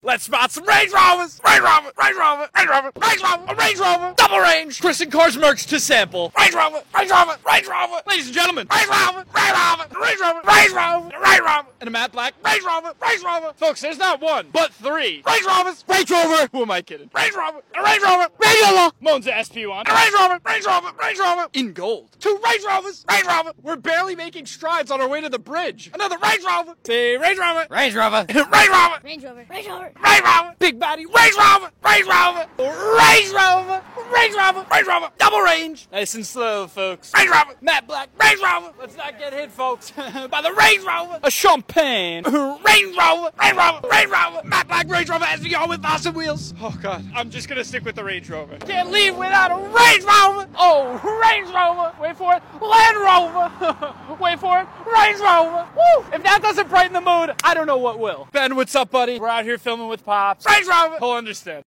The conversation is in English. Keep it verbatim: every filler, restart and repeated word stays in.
Let's spot some Range Rovers. Range Rover, Range Rover, Range Rover, Range Rover, a Range Rover, double range. Chris and Cars Mercs to sample. Range Rover, Range Rover, Range Rover. Ladies and gentlemen, Range Rover, Range Rover, Range Rover, Range Rover, Range Rover, and a matte black Range Rover, Range Rover. Folks, there's not one, but three Range Rovers. Range Rover. Who am I kidding? Range Rover, a Range Rover, Range Rover. Monza S P one, a Range Rover, Range Rover, Range Rover. In gold. Two Range Rovers, Range Rover. We're barely making strides on our way to the bridge. Another Range Rover. Say Range Rover, Range Rover, Range Rover, Range Rover, Range Rover, Range Rover. Big baddie, Range Rover, Range Rover, Range Rover, Range Rover, Range Rover, double range. Nice and slow, folks. Range Rover, matte black, Range Rover. Let's not get hit, folks, by the Range Rover. A champagne, Range Rover, Range Rover, Range Rover, matte black Range Rover S V R with awesome wheels. Oh God, I'm just gonna stick with the Range Rover. Can't leave without a Range Rover. Oh, Range Rover. Wait for it, Land Rover. Wait for it, Range Rover. Woo! If that doesn't brighten the mood, I don't know what will. Ben, what's up, buddy? We're out here filming with Pops. Range Rover. He'll understand.